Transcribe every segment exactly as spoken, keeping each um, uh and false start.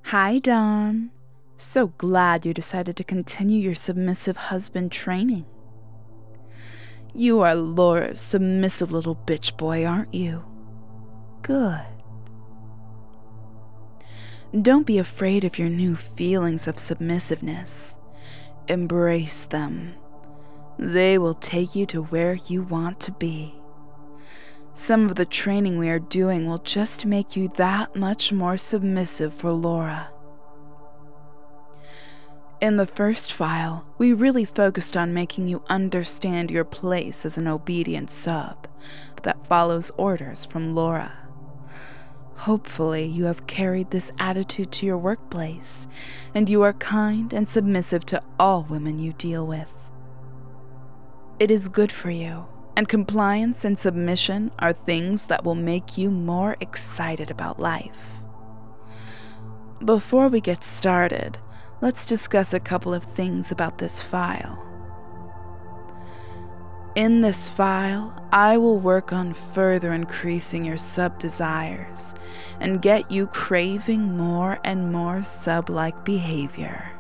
Hi, Dawn. So glad you decided to continue your submissive husband training. You are Laura's submissive little bitch boy, aren't you? Good. Don't be afraid of your new feelings of submissiveness. Embrace them. They will take you to where you want to be. Some of the training we are doing will just make you that much more submissive for Laura. In the first file, we really focused on making you understand your place as an obedient sub that follows orders from Laura. Hopefully, you have carried this attitude to your workplace, and you are kind and submissive to all women you deal with. It is good for you, and compliance and submission are things that will make you more excited about life. Before we get started, let's discuss a couple of things about this file. In this file, I will work on further increasing your sub desires and get you craving more and more sub-like behavior.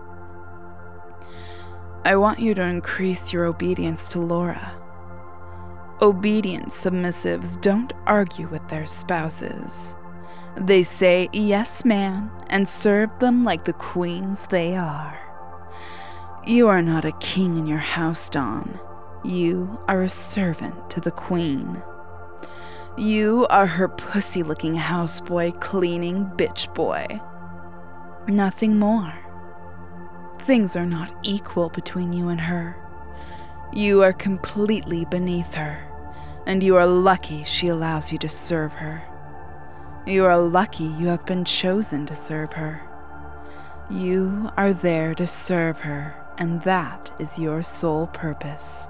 I want you to increase your obedience to Laura. Obedient submissives don't argue with their spouses. They say yes, ma'am, and serve them like the queens they are. You are not a king in your house, Dawn. You are a servant to the queen. You are her pussy-looking houseboy cleaning bitch boy. Nothing more. Things are not equal between you and her. You are completely beneath her, and you are lucky she allows you to serve her. You are lucky you have been chosen to serve her. You are there to serve her, and that is your sole purpose.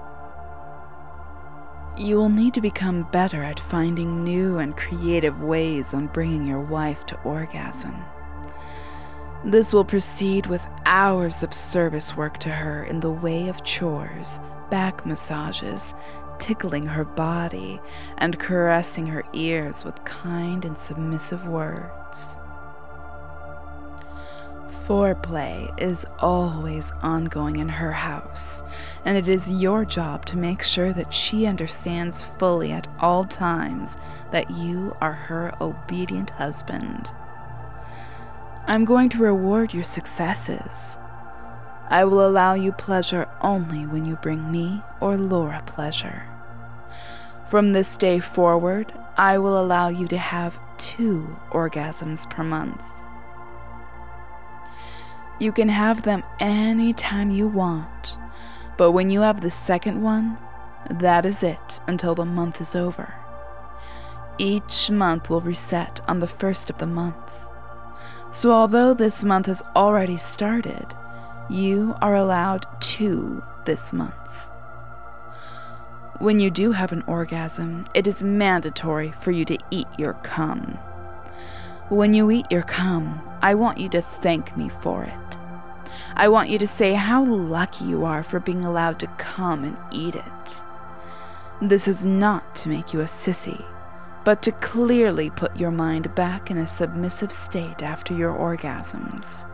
You will need to become better at finding new and creative ways on bringing your wife to orgasm. This will proceed with hours of service work to her in the way of chores, back massages, tickling her body, and caressing her ears with kind and submissive words. Foreplay is always ongoing in her house, and it is your job to make sure that she understands fully at all times that you are her obedient husband. I'm going to reward your successes. I will allow you pleasure only when you bring me or Laura pleasure. From this day forward, I will allow you to have two orgasms per month. You can have them anytime you want, but when you have the second one, that is it until the month is over. Each month will reset on the first of the month. So although this month has already started, you are allowed two this month. When you do have an orgasm, it is mandatory for you to eat your cum. When you eat your cum, I want you to thank me for it. I want you to say how lucky you are for being allowed to come and eat it. This is not to make you a sissy, but to clearly put your mind back in a submissive state after your orgasms.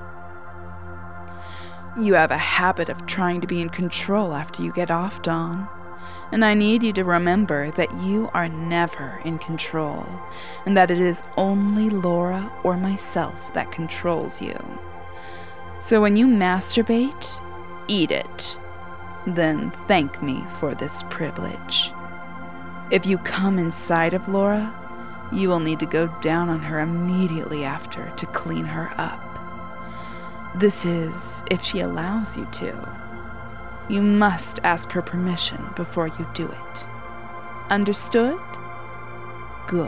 You have a habit of trying to be in control after you get off, Dawn, and I need you to remember that you are never in control, and that it is only Laura or myself that controls you. So when you masturbate, eat it. Then thank me for this privilege. If you come inside of Laura, you will need to go down on her immediately after to clean her up. This is if she allows you to. You must ask her permission before you do it. Understood? Good.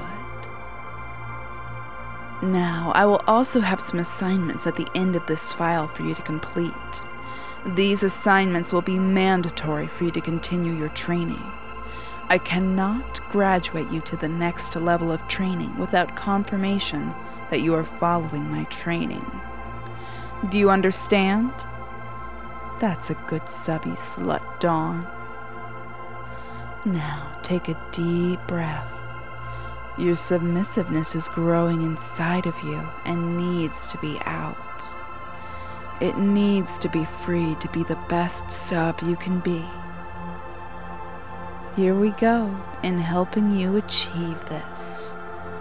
Now, I will also have some assignments at the end of this file for you to complete. These assignments will be mandatory for you to continue your training. I cannot graduate you to the next level of training without confirmation that you are following my training. Do you understand? That's a good subby slut, Dawn. Now, take a deep breath. Your submissiveness is growing inside of you and needs to be out. It needs to be free to be the best sub you can be. Here we go in helping you achieve this.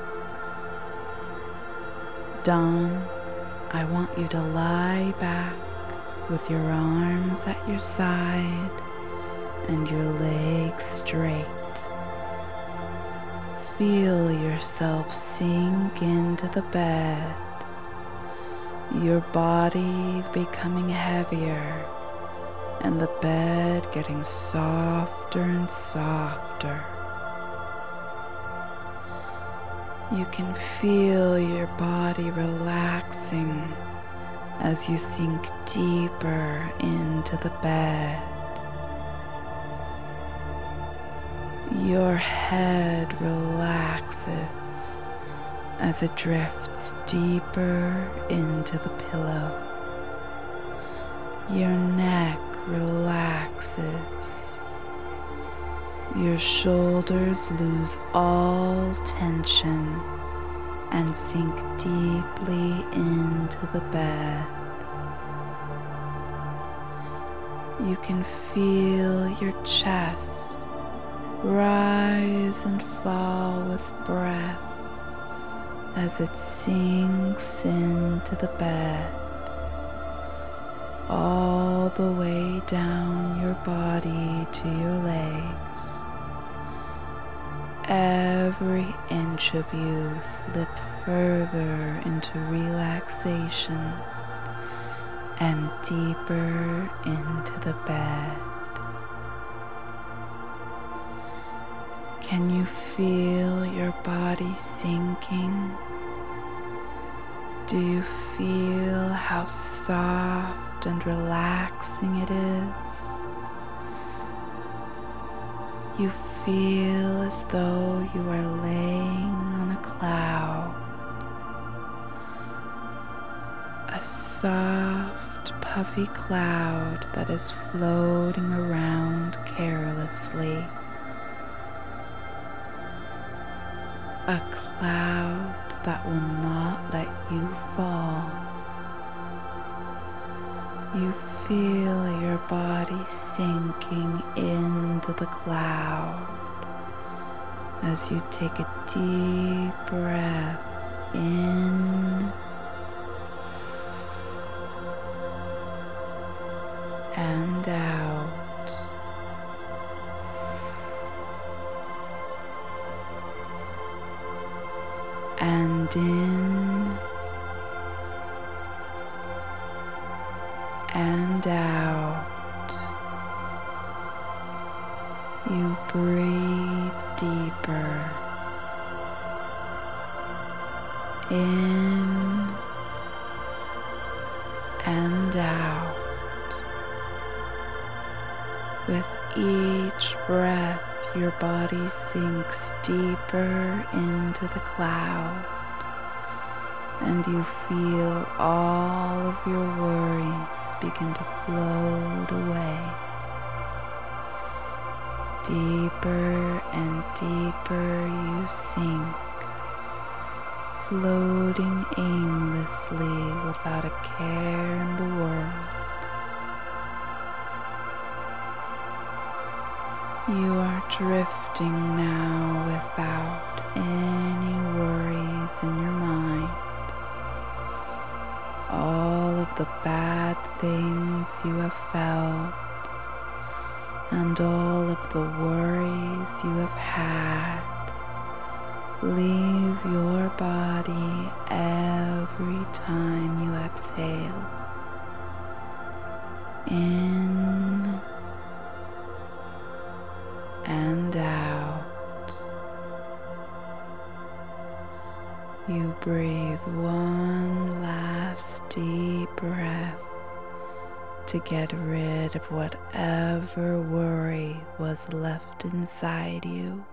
Dawn, I want you to lie back with your arms at your side and your legs straight. Feel yourself sink into the bed, your body becoming heavier and the bed getting softer and softer. You can feel your body relaxing as you sink deeper into the bed. Your head relaxes as it drifts deeper into the pillow. Your neck relaxes. Your shoulders lose all tension and sink deeply into the bed. You can feel your chest rise and fall with breath as it sinks into the bed, all the way down your body to your legs. Every inch of you slip further into relaxation and deeper into the bed. Can you feel your body sinking? Do you feel how soft and relaxing it is? You feel as though you are laying on a cloud, a soft, puffy cloud that is floating around carelessly. A cloud that will not let you fall. You feel your body sinking into the cloud as you take a deep breath in and out. And in and out. You breathe deeper in and out. With each breath, your body sinks deeper into the cloud, and you feel all of your worries begin to float away. Deeper and deeper you sink, floating aimlessly without a care in the world. You are drifting now without any worries in your mind. All of the bad things you have felt and all of the worries you have had leave your body every time you exhale. In and out. You breathe one last deep breath to get rid of whatever worry was left inside you.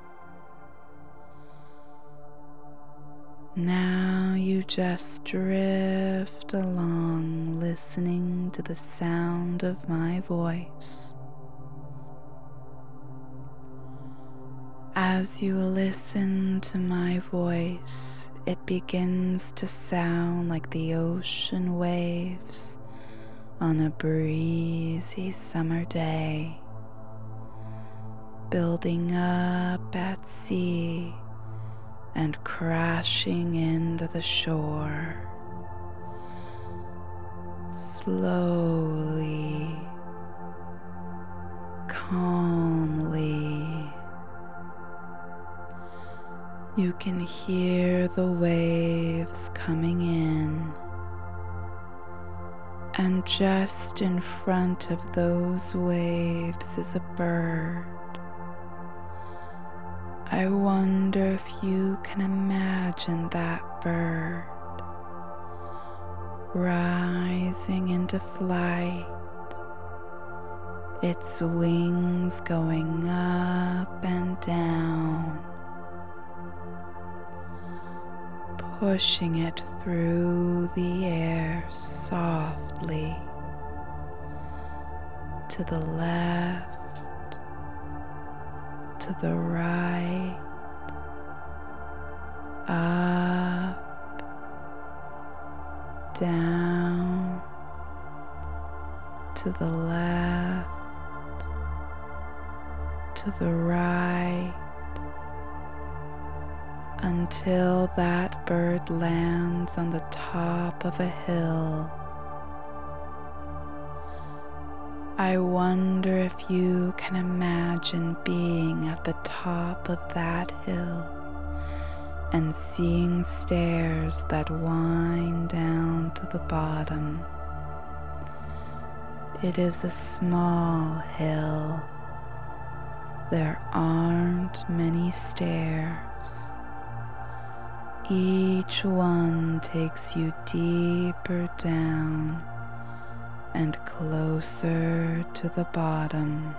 Now you just drift along, listening to the sound of my voice. As you listen to my voice, it begins to sound like the ocean waves on a breezy summer day, building up at sea and crashing into the shore. Slowly, calmly, you can hear the waves coming in, and just in front of those waves is a bird. I wonder if you can imagine that bird rising into flight, its wings going up and down, pushing it through the air softly to the left, to the right, up, down, to the left, to the right, until that bird lands on the top of a hill. I wonder if you can imagine being at the top of that hill and seeing stairs that wind down to the bottom. It is a small hill. There aren't many stairs. Each one takes you deeper down and closer to the bottom.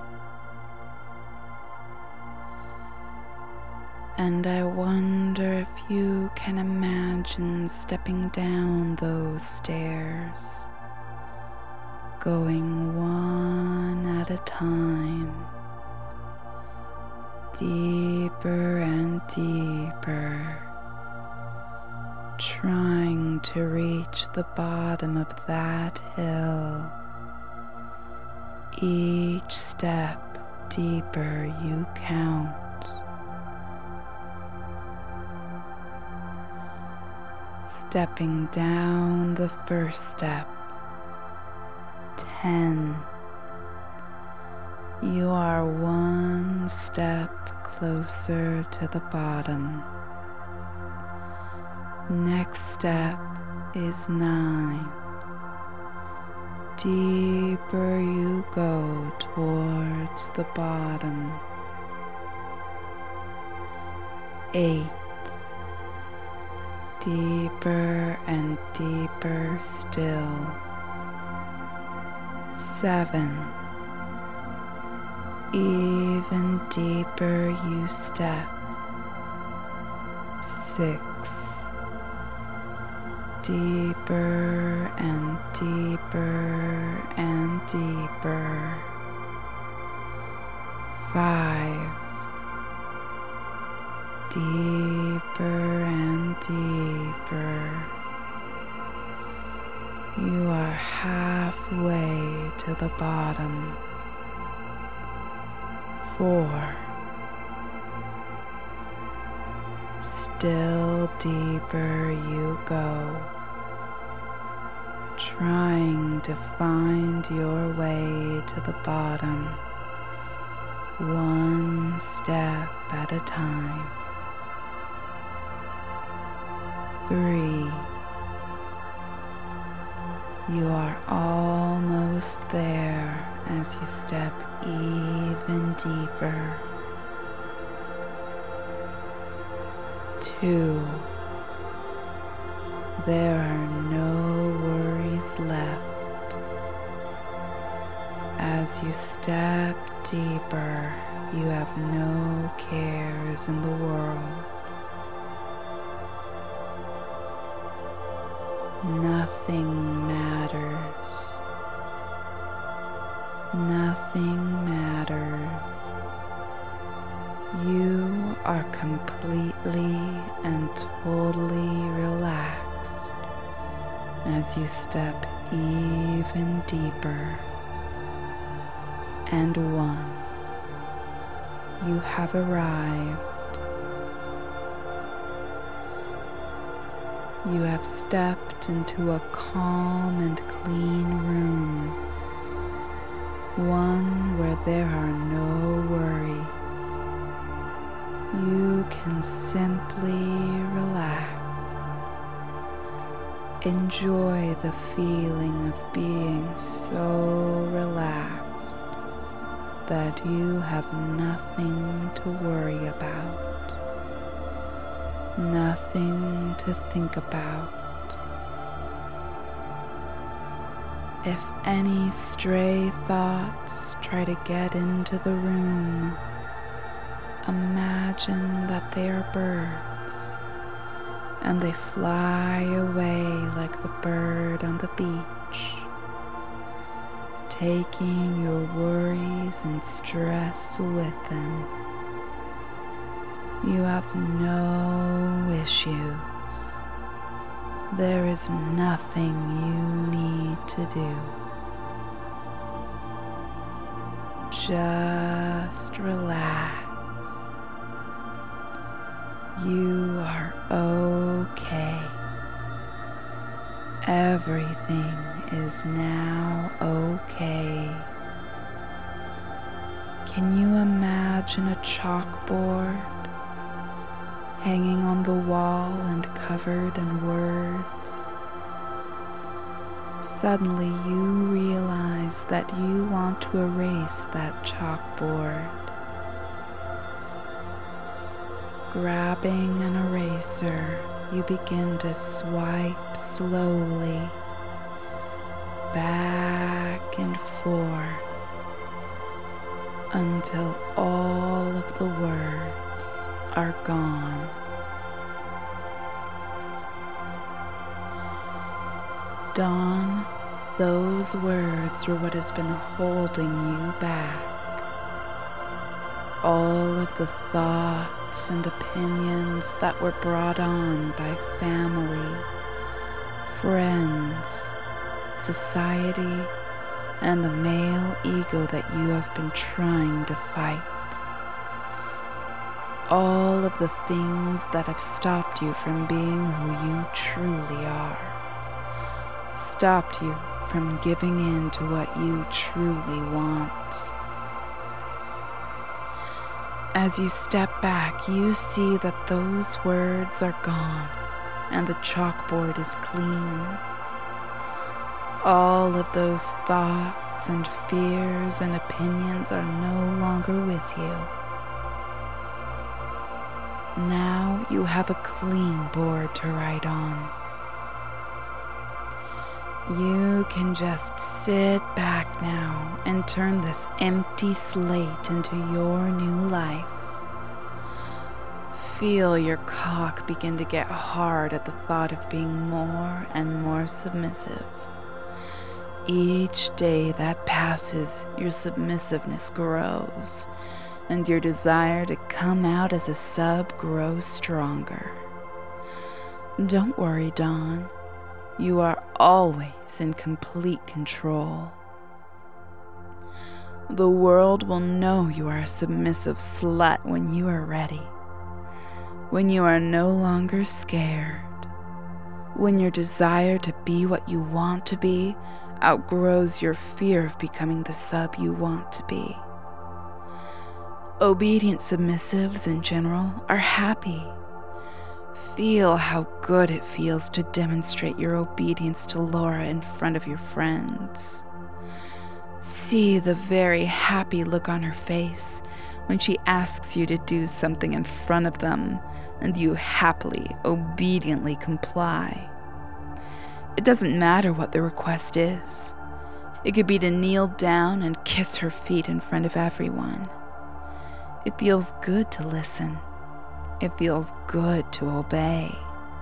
And I wonder if you can imagine stepping down those stairs, going one at a time, deeper and deeper, trying to reach the bottom of that hill. Each step deeper you count. Stepping down the first step, ten. You are one step closer to the bottom. Next step is nine. Deeper you go towards the bottom. Eight. Deeper and deeper still. Seven. Even deeper you step. Six. Deeper and deeper and deeper. Five. Deeper and deeper. You are halfway to the bottom. Four. Still deeper you go, trying to find your way to the bottom, one step at a time. Three. You are almost there as you step even deeper. Two. There are no worries left. As you step deeper, you have no cares in the world. Nothing matters. Nothing matters. You are completely and totally relaxed as you step even deeper. And one, you have arrived. You have stepped into a calm and clean room, one where there are no worries. You can simply relax. Enjoy the feeling of being so relaxed that you have nothing to worry about. Nothing to think about. If any stray thoughts try to get into the room, imagine that they are birds, and they fly away like the bird on the beach, taking your worries and stress with them. You have no issues. There is nothing you need to do. Just relax. You are okay. Everything is now okay. Can you imagine a chalkboard hanging on the wall and covered in words? Suddenly you realize that you want to erase that chalkboard. Grabbing an eraser, you begin to swipe slowly, back and forth, until all of the words are gone. Dawn, those words are what has been holding you back. All of the thoughts and opinions that were brought on by family, friends, society, and the male ego that you have been trying to fight. All of the things that have stopped you from being who you truly are. Stopped you from giving in to what you truly want. As you step back, you see that those words are gone and the chalkboard is clean. All of those thoughts and fears and opinions are no longer with you. Now you have a clean board to write on. You can just sit back now and turn this empty slate into your new life. Feel your cock begin to get hard at the thought of being more and more submissive. Each day that passes, your submissiveness grows, and your desire to come out as a sub grows stronger. Don't worry, Dawn. You are always in complete control. The world will know you are a submissive slut when you are ready. When you are no longer scared. When your desire to be what you want to be outgrows your fear of becoming the sub you want to be. Obedient submissives in general are happy. Feel how good it feels to demonstrate your obedience to Laura in front of your friends. See the very happy look on her face when she asks you to do something in front of them and you happily, obediently comply. It doesn't matter what the request is. It could be to kneel down and kiss her feet in front of everyone. It feels good to listen. It feels good to obey.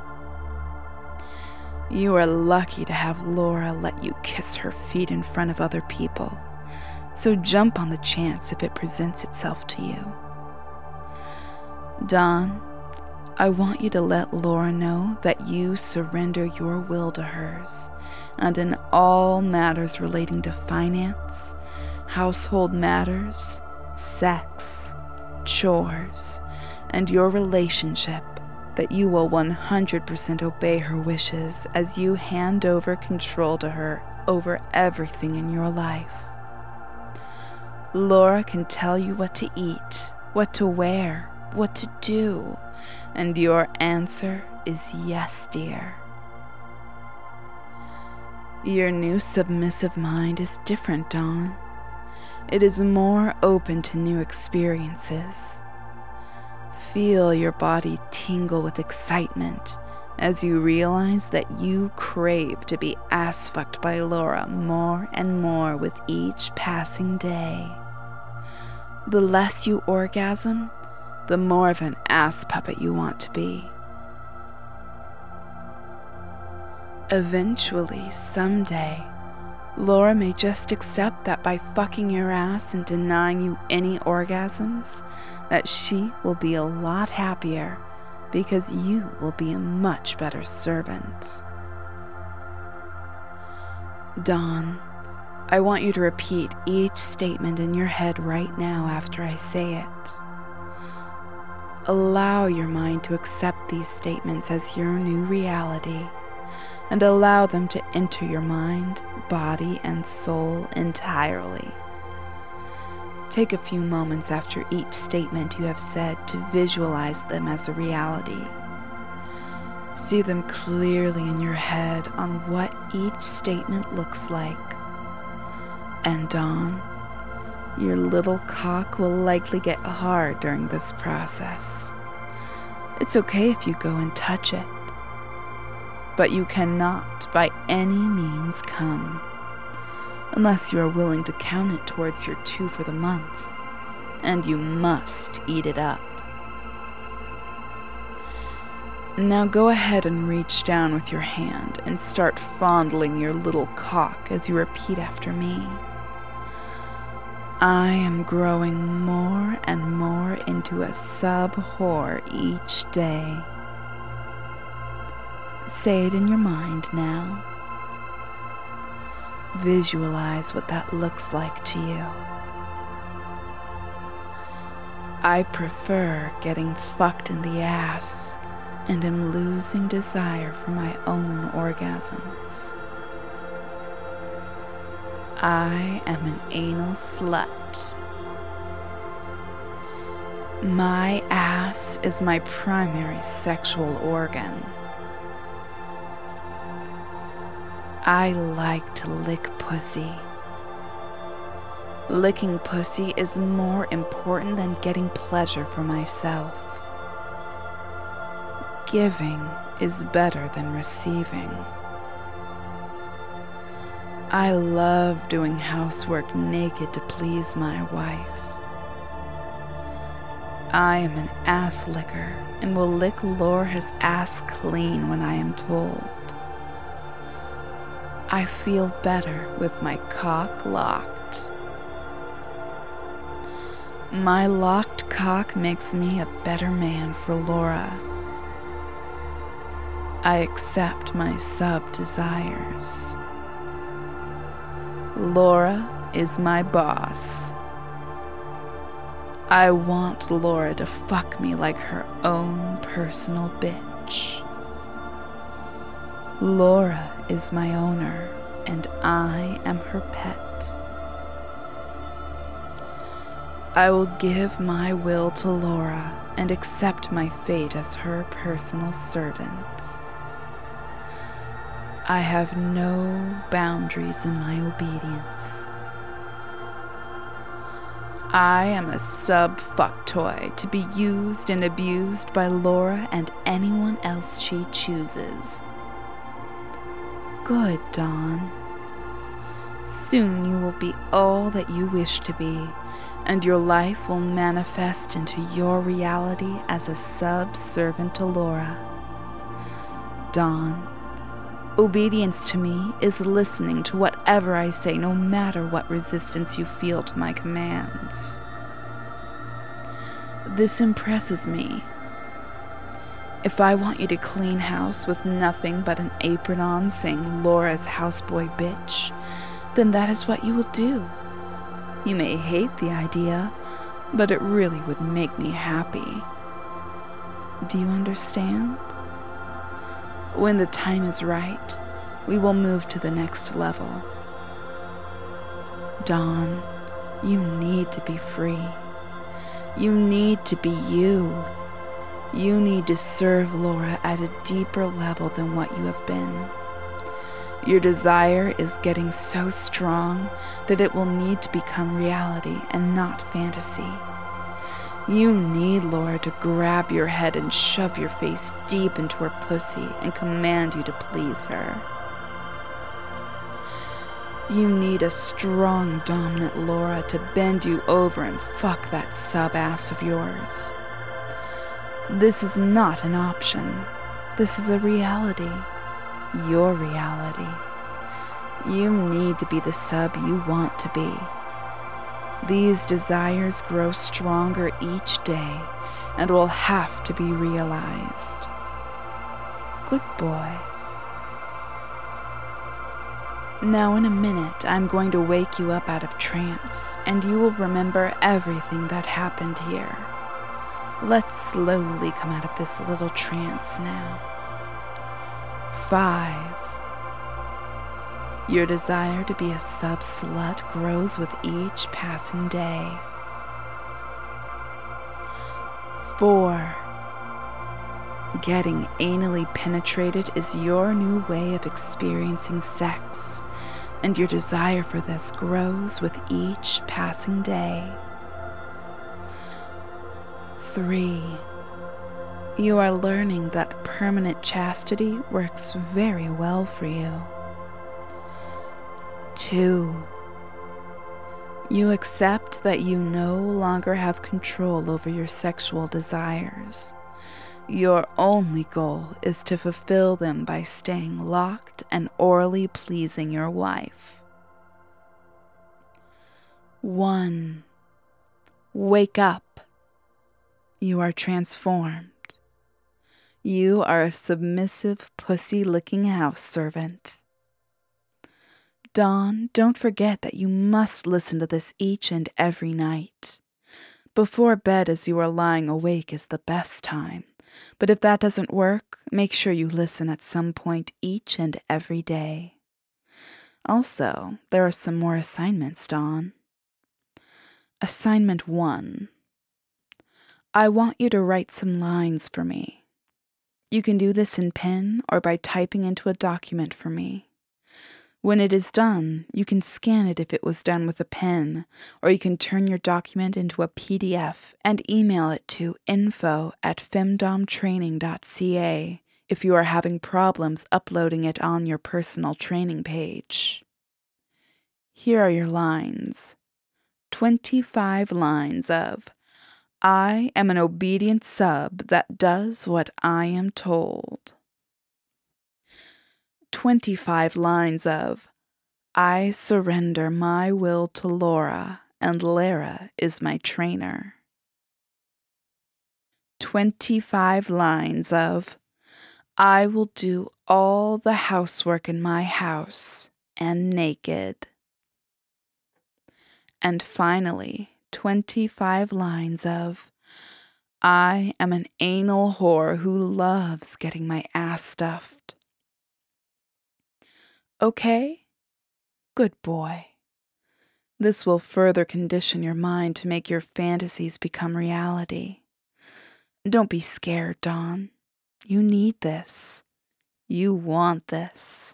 You are lucky to have Laura let you kiss her feet in front of other people, so jump on the chance if it presents itself to you. Dawn, I want you to let Laura know that you surrender your will to hers, and in all matters relating to finance, household matters, sex, chores, and your relationship, that you will one hundred percent obey her wishes as you hand over control to her over everything in your life. Laura can tell you what to eat, what to wear, what to do, and your answer is yes, dear. Your new submissive mind is different, Dawn. It is more open to new experiences. Feel your body tingle with excitement as you realize that you crave to be ass-fucked by Laura more and more with each passing day. The less you orgasm, the more of an ass puppet you want to be. Eventually, someday, Laura may just accept that by fucking your ass and denying you any orgasms, that she will be a lot happier because you will be a much better servant. Dawn, I want you to repeat each statement in your head right now after I say it. Allow your mind to accept these statements as your new reality, and allow them to enter your mind, body, and soul entirely. Take a few moments after each statement you have said to visualize them as a reality. See them clearly in your head on what each statement looks like. And Dawn, your little cock will likely get hard during this process. It's okay if you go and touch it, but you cannot by any means come, unless you are willing to count it towards your two for the month, and you must eat it up. Now go ahead and reach down with your hand and start fondling your little cock as you repeat after me. I am growing more and more into a sub-whore each day. Say it in your mind now. Visualize what that looks like to you. I prefer getting fucked in the ass and am losing desire for my own orgasms. I am an anal slut. My ass is my primary sexual organ. I like to lick pussy. Licking pussy is more important than getting pleasure for myself. Giving is better than receiving. I love doing housework naked to please my wife. I am an ass licker and will lick Laura's ass clean when I am told. I feel better with my cock locked. My locked cock makes me a better man for Laura. I accept my sub-desires. Laura is my boss. I want Laura to fuck me like her own personal bitch. Laura is my owner, and I am her pet. I will give my will to Laura and accept my fate as her personal servant. I have no boundaries in my obedience. I am a sub-fuck toy to be used and abused by Laura and anyone else she chooses. Good, Dawn. Soon you will be all that you wish to be, and your life will manifest into your reality as a sub-servant to Laura. Dawn, obedience to me is listening to whatever I say, no matter what resistance you feel to my commands. This impresses me, If I want you to clean house with nothing but an apron on saying Laura's houseboy bitch, then that is what you will do. You may hate the idea, but it really would make me happy. Do you understand? When the time is right, we will move to the next level. Dawn, you need to be free. You need to be you. You need to serve Laura at a deeper level than what you have been. Your desire is getting so strong that it will need to become reality and not fantasy. You need Laura to grab your head and shove your face deep into her pussy and command you to please her. You need a strong, dominant Laura to bend you over and fuck that sub-ass of yours. This is not an option. This is a reality. Your reality. You need to be the sub you want to be. These desires grow stronger each day and will have to be realized. Good boy. Now in a minute, I'm going to wake you up out of trance, and you will remember everything that happened here. Let's slowly come out of this little trance now. Five. Your desire to be a sub-slut grows with each passing day. Four. Getting anally penetrated is your new way of experiencing sex, and your desire for this grows with each passing day. Three. You are learning that permanent chastity works very well for you. Two. You accept that you no longer have control over your sexual desires. Your only goal is to fulfill them by staying locked and orally pleasing your wife. One. Wake up. You are transformed. You are a submissive, pussy-licking house servant. Dawn, don't forget that you must listen to this each and every night. Before bed as you are lying awake is the best time, but if that doesn't work, make sure you listen at some point each and every day. Also, there are some more assignments, Dawn. Assignment one. I want you to write some lines for me. You can do this in pen or by typing into a document for me. When it is done, you can scan it if it was done with a pen, or you can turn your document into a P D F and email it to info at femdomtraining dot c a if you are having problems uploading it on your personal training page. Here are your lines. twenty-five lines of, I am an obedient sub that does what I am told. twenty-five lines of, I surrender my will to Laura, and Lara is my trainer. twenty-five lines of, I will do all the housework in my house, and naked. And finally, twenty-five lines of, I am an anal whore who loves getting my ass stuffed. Okay? Good boy. This will further condition your mind to make your fantasies become reality. Don't be scared, Dawn. You need this. You want this.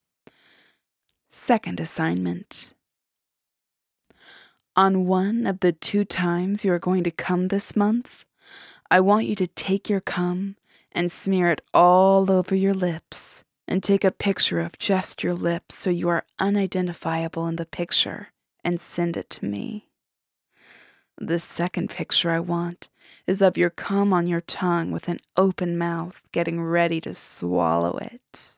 Second assignment. On one of the two times you are going to come this month, I want you to take your cum and smear it all over your lips, and take a picture of just your lips so you are unidentifiable in the picture, and send it to me. The second picture I want is of your cum on your tongue with an open mouth getting ready to swallow it.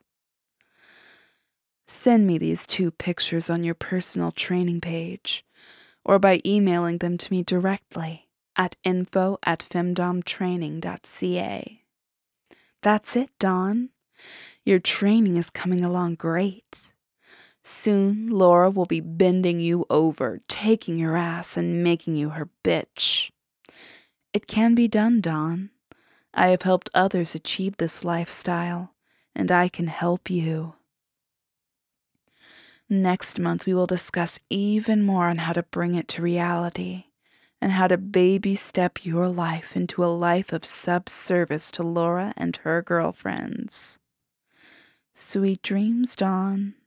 Send me these two pictures on your personal training page, or by emailing them to me directly at info at femdomtraining dot c a. That's it, Dawn. Your training is coming along great. Soon, Laura will be bending you over, taking your ass, and making you her bitch. It can be done, Dawn. I have helped others achieve this lifestyle, and I can help you. Next month, we will discuss even more on how to bring it to reality, and how to baby step your life into a life of subservice to Laura and her girlfriends. Sweet dreams, Dawn.